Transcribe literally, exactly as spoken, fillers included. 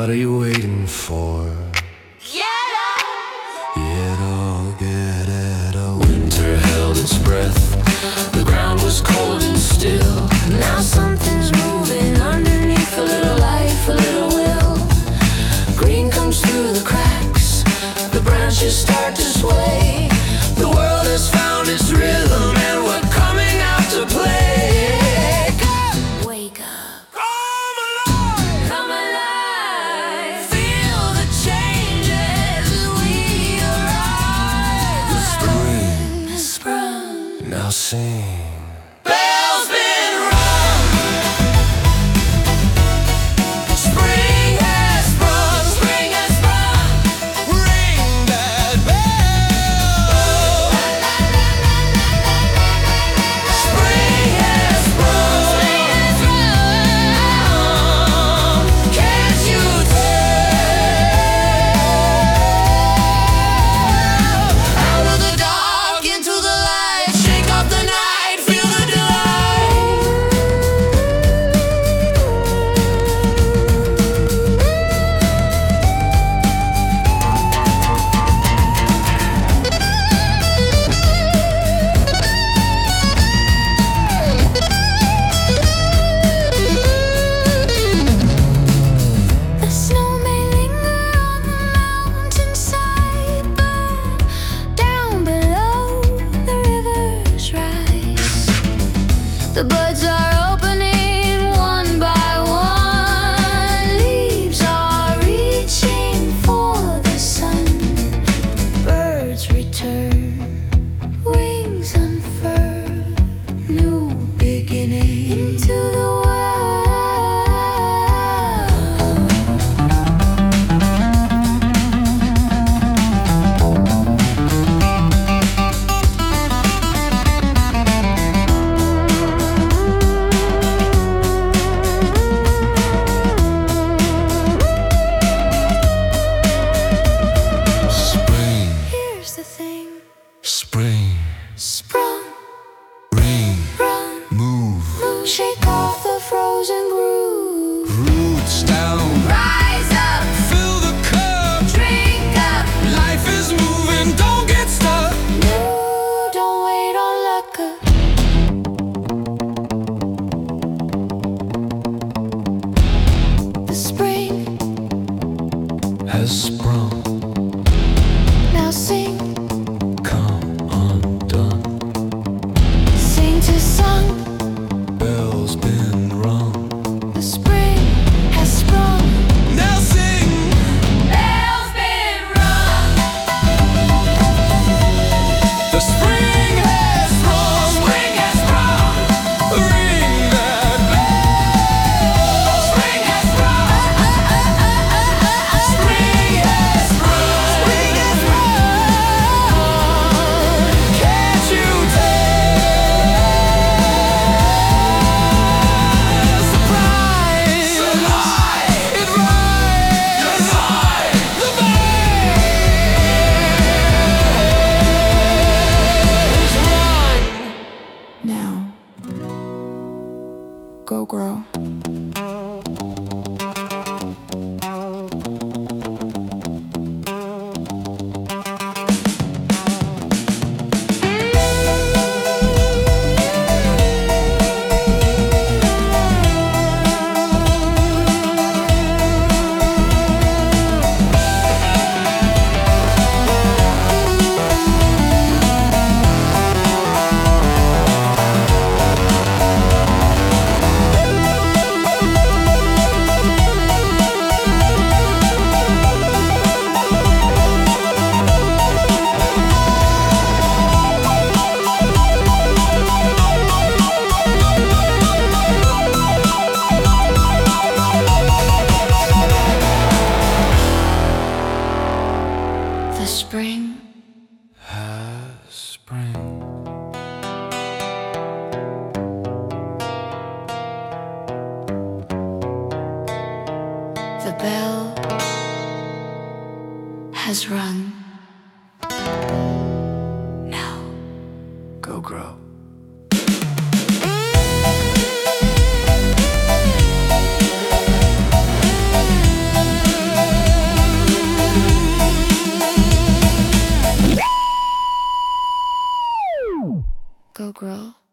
What are you waiting for? Get up! Get up, get it up. Winter held its breath. The ground was cold and still. Now something's moving underneath. A little life, a little will. Green comes through the cracks. The branches start to sway. The world has found its rhythm and we're coming out to play. Wake up. Come alive. Come alive. Feel the changes we arrive. The spring has sprung. now sing. Bells been rung. Spring has sprung. Spring has sprung. Ring that bell. Spring has sprung. Spring has sprung. Can't you tell? Out of the dark into the light. Shake up the night. Feel the The snow may linger on the mountainside, but down below the rivers rise. The buds are opening one by one. Leaves are reaching for the sun. Birds return, wings unfurl. New beginning into the world. Spring, Here's the thing. spring, Sprung, ring, run, move. move, shake off the frozen groove. Roots down, Rise up, fill the cup. drink up. Life is moving, don't get stuck. No, don't wait on luck. The spring Has sprung, now sing, come undone. sing to song. Bells been rung. The spring has sprung. Now sing. Bells been rung. The spring has sprung. Spring has sprung. Ring that bell. Spring has sprung. Spring has sprung. Spring has sprung. Can't you tell? Surprise. Surprise. It rides. The bells run. Now, go grow. The spring Has spring. The bell has rung. Now, Go grow. grow.